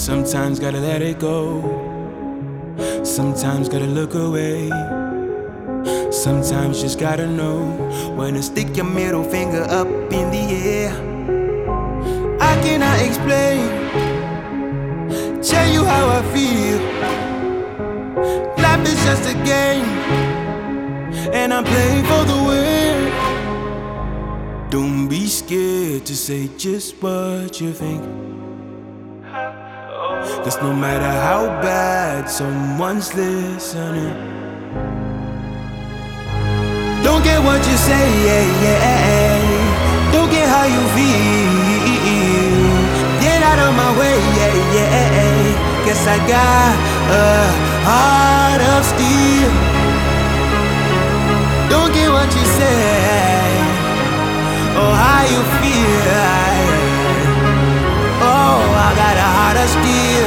Sometimes gotta let it go. Sometimes gotta look away. Sometimes just gotta know when to stick your middle finger up in the air. I cannot explain, tell you how I feel. Life is just a game, and I'm playing for the win. Don't be scared to say just what you think, 'cause no matter how bad someone's listening, don't get what you say, don't get how you feel. Get out of my way, guess I got a heart of steel. Don't get what you say, or how you feel. Oh, I got a heart of steel.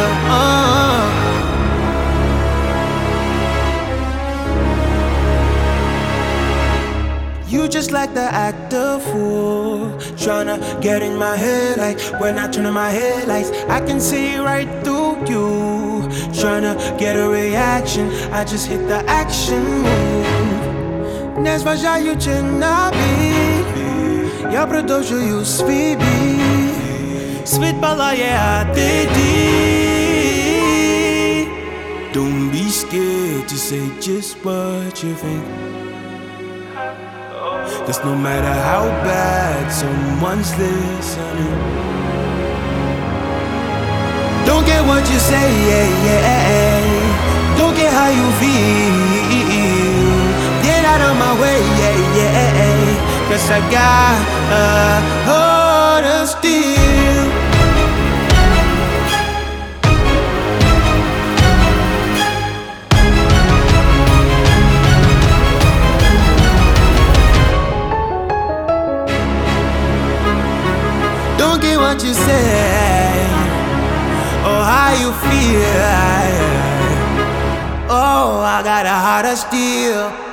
You just like the actor fool, tryna get in my head. Like when I turn on my headlights, I can see right through you. Tryna get a reaction, I just hit the action move. Не зважаючи на біль, я продовжую свій бій. Світ палає, а ти йди. Don't be scared to say just what you think, 'cause no matter how bad someone's listening, don't get what you say, don't get how you feel. Get out of my way, 'cause I got a heart of steel. Don't get what you say, or how you feel. Oh, I got a heart of steel.